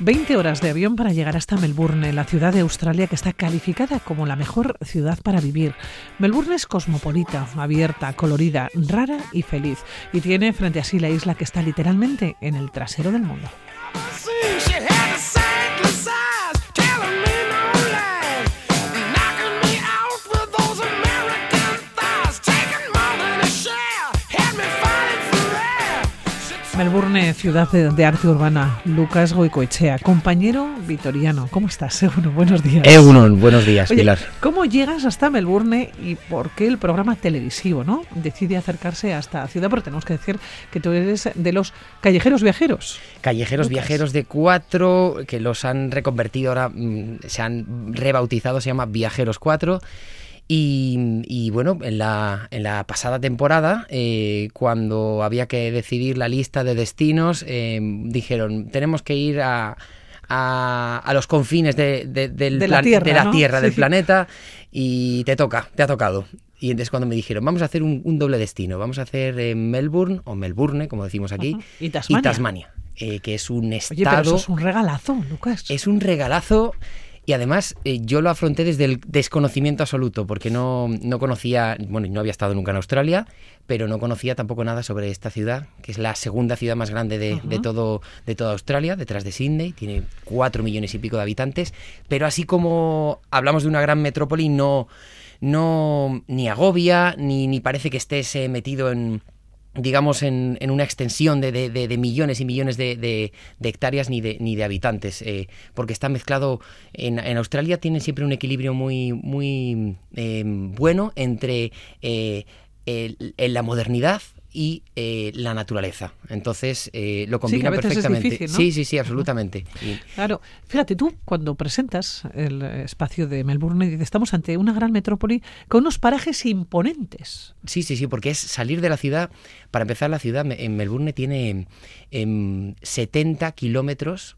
20 horas de avión para llegar hasta Melbourne, la ciudad de Australia que está calificada como la mejor ciudad para vivir. Melbourne es cosmopolita, abierta, colorida, rara y feliz. Y tiene frente a sí la isla que está literalmente en el trasero del mundo. Melbourne, ciudad de arte urbana. Lucas Goicoechea, compañero vitoriano. ¿Cómo estás, Egunon? Buenos días. Egunon, buenos días, Oye, Pilar. ¿cómo llegas hasta Melbourne y por qué el programa televisivo, ¿no?, decide acercarse a esta ciudad? Porque tenemos que decir que tú eres de los callejeros viajeros. Callejeros Lucas. viajeros de 4, que los han reconvertido ahora, se han rebautizado, se llama Viajeros 4. Y bueno, en la pasada temporada, cuando había que decidir la lista de destinos, dijeron, tenemos que ir a los confines de la Tierra, del planeta, y te ha tocado. Y entonces cuando me dijeron, vamos a hacer un doble destino, vamos a hacer Melbourne, o Melbourne, como decimos aquí, y Tasmania, que es un estado... Oye, pero eso es un regalazo, Lucas. Es un regalazo. Y además yo lo afronté desde el desconocimiento absoluto, porque no conocía, bueno, no había estado nunca en Australia, pero no conocía tampoco nada sobre esta ciudad, que es la segunda ciudad más grande de toda Australia, detrás de Sydney, tiene 4 millones y pico de habitantes, pero así como hablamos de una gran metrópoli, no ni agobia, ni parece que estés metido en una extensión de millones y millones de hectáreas ni de habitantes, porque está mezclado. En Australia tienen siempre un equilibrio muy bueno entre la modernidad y la naturaleza. Entonces lo combina perfectamente. Es difícil, ¿no? Sí, absolutamente. Claro, fíjate, tú cuando presentas el espacio de Melbourne dices, estamos ante una gran metrópoli con unos parajes imponentes. Sí, porque es salir de la ciudad. Para empezar, la ciudad en Melbourne tiene 70 kilómetros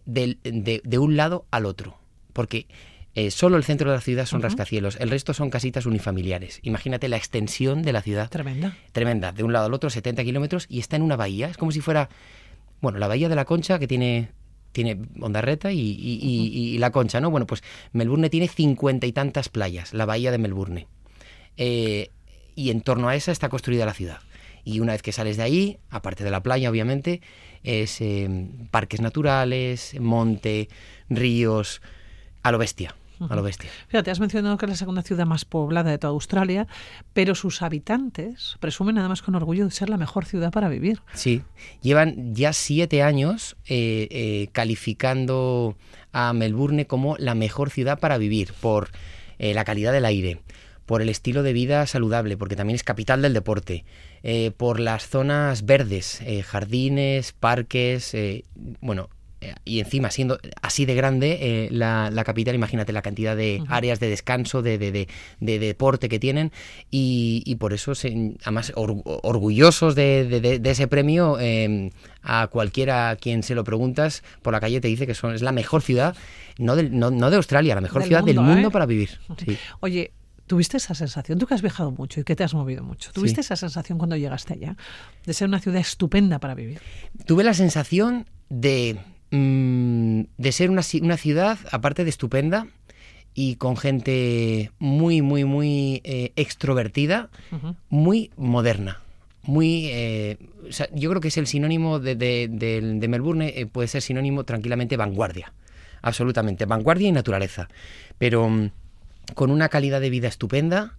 de un lado al otro, porque solo el centro de la ciudad son rascacielos, el resto son casitas unifamiliares. Imagínate la extensión de la ciudad. Tremenda, de un lado al otro, 70 kilómetros, y está en una bahía. Es como si fuera, bueno, la bahía de la Concha, que tiene Ondarreta y la Concha, ¿no? Bueno, pues Melbourne tiene 50 y tantas playas, la bahía de Melbourne. Y en torno a esa está construida la ciudad. Y una vez que sales de ahí, aparte de la playa, obviamente, es parques naturales, monte, ríos, a lo bestia. Fíjate, has mencionado que es la segunda ciudad más poblada de toda Australia, pero sus habitantes presumen además con orgullo de ser la mejor ciudad para vivir. Sí, llevan ya 7 años calificando a Melbourne como la mejor ciudad para vivir por la calidad del aire, por el estilo de vida saludable, porque también es capital del deporte, por las zonas verdes, jardines, parques, y encima siendo así de grande la capital, imagínate la cantidad de áreas de descanso, de deporte que tienen, y por eso además orgullosos de ese premio. A cualquiera a quien se lo preguntas por la calle te dice que es la mejor ciudad, no de Australia, la mejor ciudad del mundo para vivir. Sí. Oye, ¿tuviste esa sensación? Tú que has viajado mucho y que te has movido mucho. ¿Tuviste esa sensación cuando llegaste allá de ser una ciudad estupenda para vivir? Tuve la sensación de ser una ciudad, aparte de estupenda, y con gente muy, muy, muy extrovertida, muy moderna. Yo creo que es el sinónimo de Melbourne, puede ser sinónimo tranquilamente vanguardia. Absolutamente, vanguardia y naturaleza. Pero con una calidad de vida estupenda,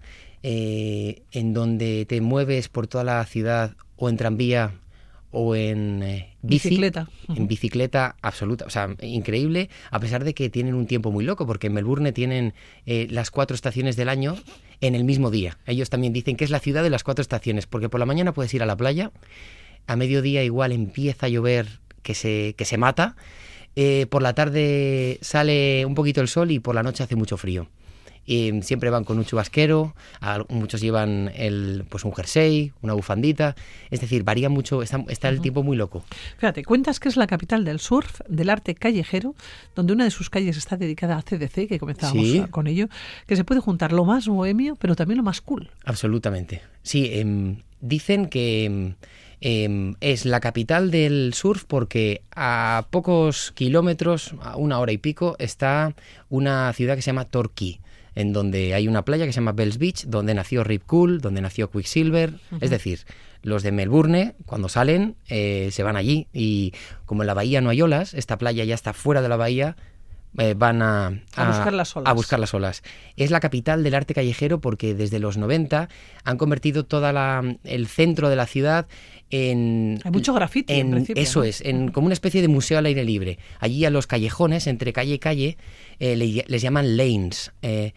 en donde te mueves por toda la ciudad o en tranvía o en bicicleta. En bicicleta absoluta, o sea, increíble, a pesar de que tienen un tiempo muy loco, porque en Melbourne tienen las 4 estaciones del año en el mismo día. Ellos también dicen que es la ciudad de las 4 estaciones, porque por la mañana puedes ir a la playa, a mediodía igual empieza a llover que se mata, por la tarde sale un poquito el sol y por la noche hace mucho frío. Siempre van con un chubasquero, muchos llevan un jersey, una bufandita, es decir, varía mucho, está el tiempo muy loco. Fíjate, cuentas que es la capital del surf, del arte callejero, donde una de sus calles está dedicada a CDC, que comenzábamos con ello, que se puede juntar lo más bohemio, pero también lo más cool. Absolutamente, sí, dicen que Es la capital del surf porque a pocos kilómetros, a 1 hora y pico, está una ciudad que se llama Torquay, en donde hay una playa que se llama Bells Beach, donde nació Rip Curl, donde nació Quicksilver. Es decir, los de Melbourne, cuando salen, se van allí, y como en la bahía no hay olas, esta playa ya está fuera de la bahía, van a buscar las olas. A buscar las olas. Es la capital del arte callejero porque desde los 90 han convertido el centro de la ciudad en... Hay mucho grafiti, en principio, eso ¿no? es, como una especie de museo al aire libre. Allí a los callejones, entre calle y calle, les llaman lanes,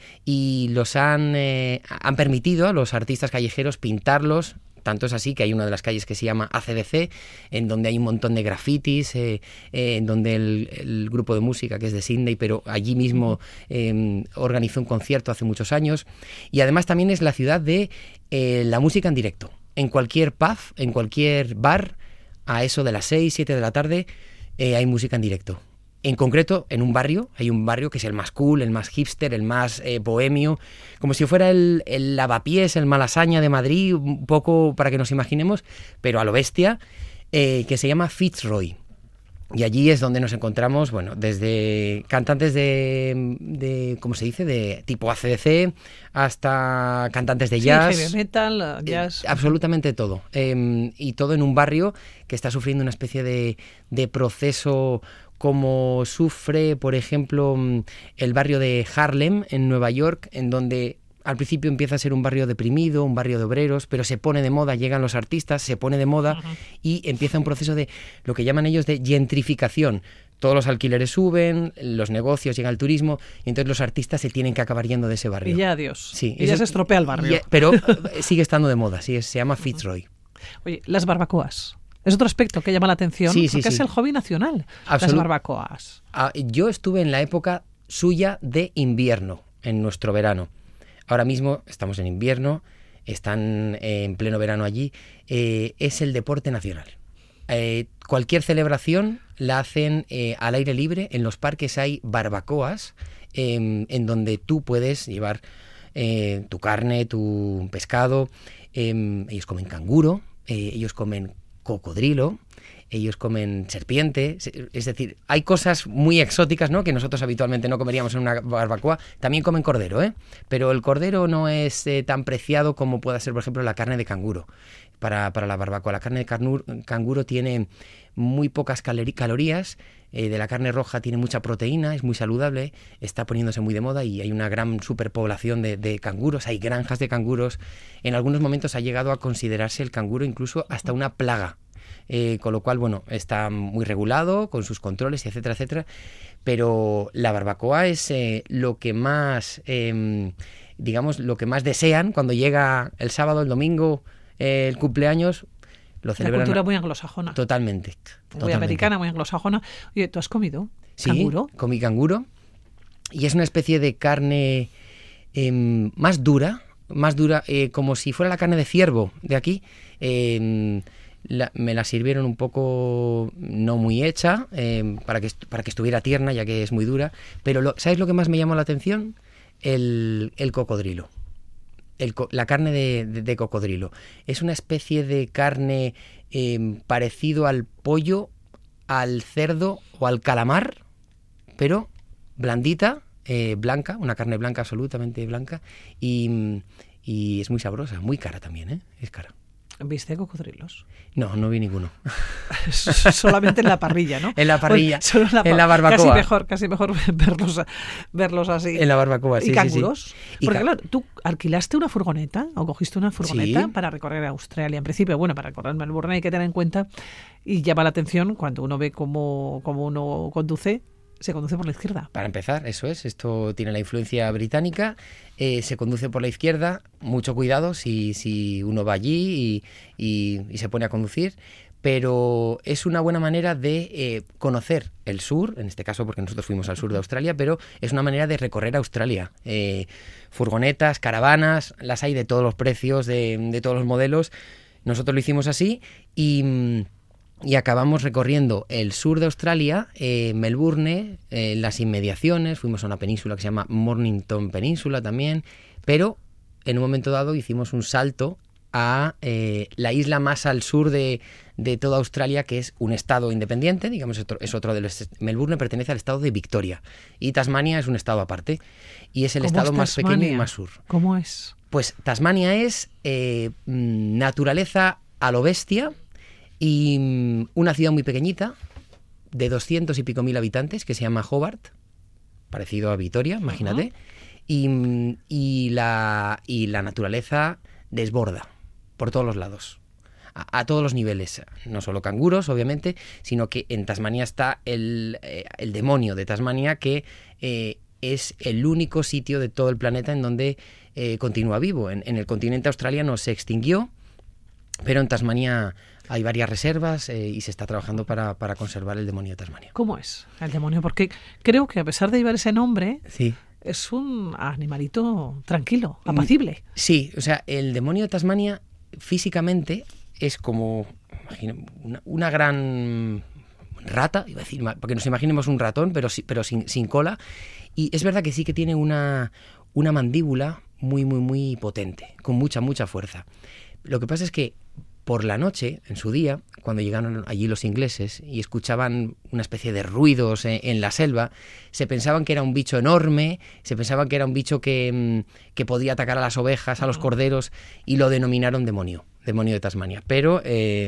y los han permitido a los artistas callejeros pintarlos. Tanto es así que hay una de las calles que se llama ACDC, en donde hay un montón de grafitis, en donde el grupo de música, que es de Sydney, pero allí mismo organizó un concierto hace muchos años. Y además también es la ciudad de la música en directo. En cualquier pub, en cualquier bar, a eso de las 6, 7 de la tarde, hay música en directo. En concreto, en un barrio, hay un barrio que es el más cool, el más hipster, el más bohemio, como si fuera el Lavapiés, el Malasaña de Madrid, un poco para que nos imaginemos, pero a lo bestia, que se llama Fitzroy. Y allí es donde nos encontramos, bueno, desde cantantes de ¿cómo se dice?, de tipo AC/DC, hasta cantantes de jazz. Sí, heavy metal, jazz. Absolutamente todo. Y todo en un barrio que está sufriendo una especie de proceso como sufre, por ejemplo, el barrio de Harlem en Nueva York, en donde al principio empieza a ser un barrio deprimido, un barrio de obreros, pero se pone de moda, llegan los artistas, se pone de moda y empieza un proceso de lo que llaman ellos de gentrificación. Todos los alquileres suben, los negocios, llega el turismo, y entonces los artistas se tienen que acabar yendo de ese barrio. Y ya adiós. Sí, y ya se estropea el barrio. Pero sigue estando de moda, sí, se llama Fitzroy. Oye, las barbacoas. Es otro aspecto que llama la atención, sí, porque es el hobby nacional, las barbacoas. Yo estuve en la época suya de invierno, en nuestro verano. Ahora mismo estamos en invierno, están en pleno verano allí. Es el deporte nacional. Cualquier celebración la hacen al aire libre. En los parques hay barbacoas en donde tú puedes llevar tu carne, tu pescado. Ellos comen canguro, ellos comen cocodrilo, ellos comen serpiente, es decir, hay cosas muy exóticas, ¿no?, que nosotros habitualmente no comeríamos en una barbacoa. También comen cordero, pero el cordero no es tan preciado como pueda ser, por ejemplo, la carne de canguro para la barbacoa. La carne de canguro tiene muy pocas calorías, de la carne roja tiene mucha proteína, es muy saludable, está poniéndose muy de moda y hay una gran superpoblación de canguros, hay granjas de canguros. En algunos momentos ha llegado a considerarse el canguro incluso hasta una plaga. Con lo cual, bueno, está muy regulado, con sus controles, etcétera, etcétera. Pero la barbacoa es lo que más, digamos, lo que más desean cuando llega el sábado, el domingo, el cumpleaños. Lo celebran. La cultura muy anglosajona. Totalmente. Muy americana, muy anglosajona. Oye, ¿tú has comido canguro? Sí, comí canguro. Y es una especie de carne más dura, como si fuera la carne de ciervo de aquí. Me la sirvieron un poco no muy hecha, para que estuviera tierna, ya que es muy dura. Pero ¿sabes lo que más me llamó la atención? El cocodrilo. La carne de cocodrilo. Es una especie de carne parecido al pollo, al cerdo o al calamar, pero blandita, blanca, una carne blanca, absolutamente blanca, y es muy sabrosa, muy cara también, es cara. ¿Viste cocodrilos? No vi ninguno. Solamente en la parrilla, ¿no? En la parrilla, bueno, solo en la barbacoa. Casi mejor verlos así. En la barbacoa, sí. ¿Y canguros? Sí. Porque claro, ¿tú alquilaste una furgoneta o cogiste una furgoneta sí. para recorrer Australia? En principio, bueno, para recorrer Melbourne hay que tener en cuenta, y llama la atención cuando uno ve cómo uno conduce, se conduce por la izquierda. Para empezar, eso es. Esto tiene la influencia británica. Se conduce por la izquierda. Mucho cuidado si uno va allí y se pone a conducir. Pero es una buena manera de conocer el sur, en este caso porque nosotros fuimos al sur de Australia, pero es una manera de recorrer Australia. Furgonetas, caravanas, las hay de todos los precios, de todos los modelos. Nosotros lo hicimos así y acabamos recorriendo el sur de Australia, Melbourne, las inmediaciones. Fuimos a una península que se llama Mornington Península también, pero en un momento dado hicimos un salto a la isla más al sur de toda Australia, que es un estado independiente, digamos, es otro de los... Melbourne pertenece al estado de Victoria y Tasmania es un estado aparte y es el estado más pequeño y más sur. ¿Cómo es? Pues Tasmania es naturaleza a lo bestia y una ciudad muy pequeñita de 200 y pico mil habitantes que se llama Hobart, parecido a Vitoria, imagínate, y la naturaleza desborda por todos los lados, a todos los niveles, no solo canguros, obviamente, sino que en Tasmania está el demonio de Tasmania, que es el único sitio de todo el planeta en donde continúa vivo. En el continente australiano se extinguió, pero en Tasmania hay varias reservas y se está trabajando para conservar el demonio de Tasmania. ¿Cómo es el demonio? Porque creo que a pesar de llevar ese nombre, sí, es un animalito tranquilo, apacible. Sí, o sea, el demonio de Tasmania físicamente es como una gran rata, iba a decir, porque nos imaginemos un ratón, pero sin cola. Y es verdad que sí que tiene una mandíbula muy, muy, muy potente, con mucha fuerza. Lo que pasa es que por la noche, en su día, cuando llegaron allí los ingleses y escuchaban una especie de ruidos en la selva, se pensaban que era un bicho enorme, se pensaban que era un bicho que podía atacar a las ovejas, a los corderos, y lo denominaron demonio de Tasmania. Pero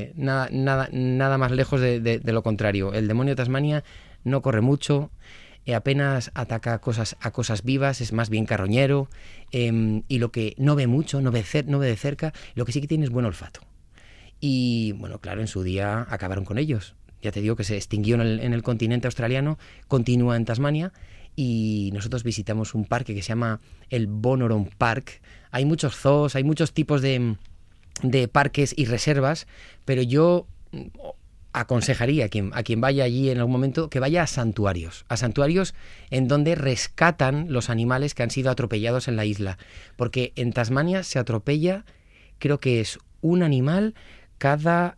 nada más lejos de lo contrario. El demonio de Tasmania no corre mucho, apenas ataca a cosas vivas, es más bien carroñero, y lo que no ve mucho, no ve de cerca, lo que sí que tiene es buen olfato. Y bueno, claro, en su día acabaron con ellos. Ya te digo que se extinguió en el continente australiano, continúa en Tasmania, y nosotros visitamos un parque que se llama el Bonoron Park. Hay muchos zoos, hay muchos tipos de parques y reservas, pero yo aconsejaría a quien vaya allí en algún momento que vaya a santuarios en donde rescatan los animales que han sido atropellados en la isla, porque en Tasmania se atropella, creo que es un animal cada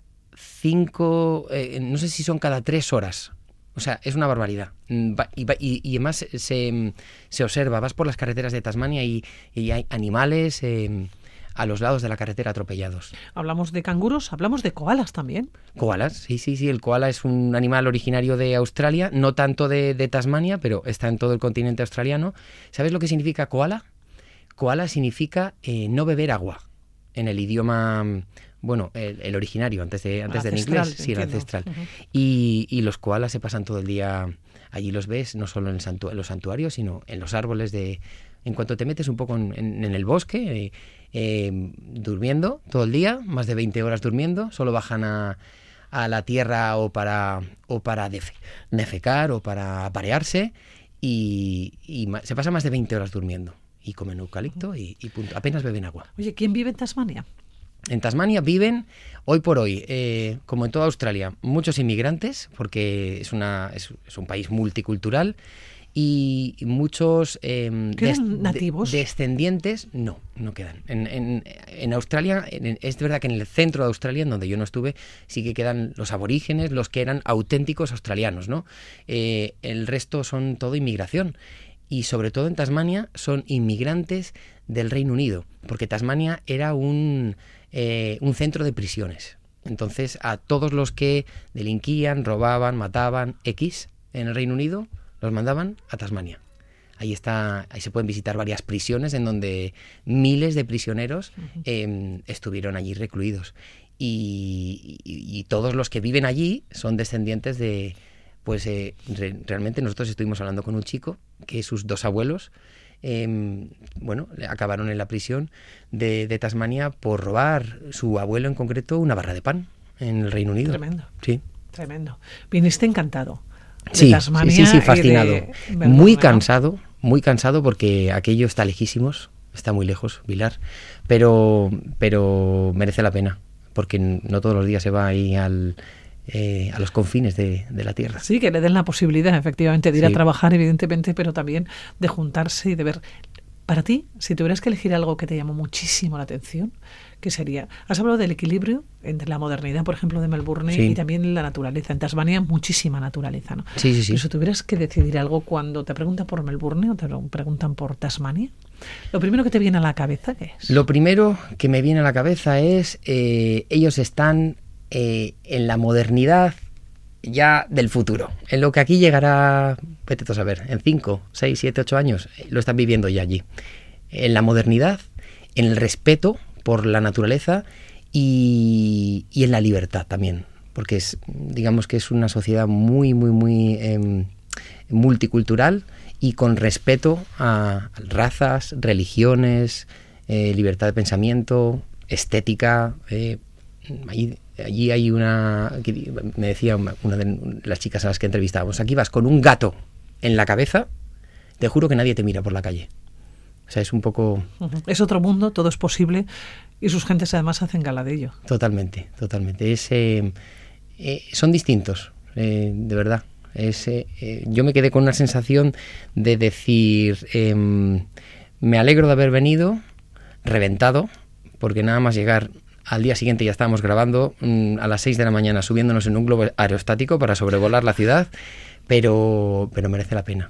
5, no sé si son cada 3 horas. O sea, es una barbaridad. Y además se observa, vas por las carreteras de Tasmania y hay animales a los lados de la carretera atropellados. Hablamos de canguros, hablamos de koalas también. Koalas, sí. El koala es un animal originario de Australia, no tanto de Tasmania, pero está en todo el continente australiano. ¿Sabes lo que significa koala? Koala significa no beber agua, en el idioma, bueno, el originario, antes del inglés, sí, el ancestral. Uh-huh. Y los koalas se pasan todo el día, allí los ves, no solo en los santuarios, sino en los árboles en cuanto te metes un poco en el bosque, durmiendo todo el día, más de 20 horas durmiendo, solo bajan a la tierra o para defecar o para aparearse, y se pasa más de 20 horas durmiendo. Y comen eucalipto y punto. Apenas beben agua. Oye, ¿quién vive en Tasmania? En Tasmania viven, hoy por hoy, como en toda Australia, muchos inmigrantes, porque es un país multicultural, y muchos ¿quedan nativos? Descendientes, no quedan. En Australia, es verdad que en el centro de Australia, en donde yo no estuve, sí que quedan los aborígenes, los que eran auténticos australianos, ¿no? El resto son todo inmigración. Y sobre todo en Tasmania son inmigrantes del Reino Unido, porque Tasmania era un centro de prisiones. Entonces, a todos los que delinquían, robaban, mataban, en el Reino Unido, los mandaban a Tasmania. Ahí se pueden visitar varias prisiones en donde miles de prisioneros estuvieron allí recluidos. Y todos los que viven allí son descendientes de... Pues realmente nosotros estuvimos hablando con un chico que sus 2 abuelos acabaron en la prisión de Tasmania por robar, su abuelo en concreto, una barra de pan en el Reino Unido. Tremendo. Sí. Tremendo. Viniste encantado de sí, Tasmania. Sí, fascinado. Melbourne, muy cansado porque aquello está lejísimos, está muy lejos, Vilar, pero merece la pena, porque no todos los días se va ahí a los confines de la tierra. Sí, que le den la posibilidad, efectivamente, de ir a trabajar, evidentemente, pero también de juntarse y de ver. Para ti, si tuvieras que elegir algo que te llamó muchísimo la atención, ¿qué sería? Has hablado del equilibrio entre la modernidad, por ejemplo, de Melbourne y también la naturaleza. En Tasmania, muchísima naturaleza, ¿no? Sí. Pero si tuvieras que decidir algo cuando te preguntan por Melbourne o te preguntan por Tasmania, Lo primero que te viene a la cabeza, ¿qué es? Lo primero que me viene a la cabeza es ellos están en la modernidad ya del futuro, en lo que aquí llegará, vete tú a saber, en 5, 6, 7, 8 años, lo están viviendo ya allí. En la modernidad, en el respeto por la naturaleza y en la libertad también, porque digamos que es una sociedad muy multicultural y con respeto a razas, religiones, libertad de pensamiento, estética. Allí hay me decía una de las chicas a las que entrevistábamos, aquí vas con un gato en la cabeza, te juro que nadie te mira por la calle. O sea, es un poco... Es otro mundo, todo es posible y sus gentes además hacen gala de ello. Totalmente. Son distintos, de verdad. Yo me quedé con una sensación de decir, me alegro de haber venido, reventado, porque nada más llegar al día siguiente ya estábamos grabando a las 6 de la mañana, subiéndonos en un globo aerostático para sobrevolar la ciudad, pero merece la pena.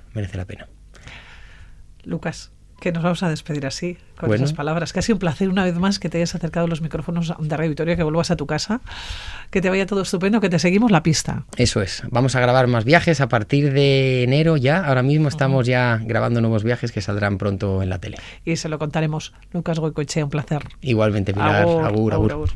Lucas, que nos vamos a despedir así, con esas palabras. Que ha sido un placer una vez más que te hayas acercado a los micrófonos de Radio Vitoria, que vuelvas a tu casa, que te vaya todo estupendo, que te seguimos la pista. Eso es, vamos a grabar más viajes a partir de enero ya, ahora mismo estamos ya grabando nuevos viajes que saldrán pronto en la tele. Y se lo contaremos. Lucas Goicoechea, un placer. Igualmente, Pilar, agur.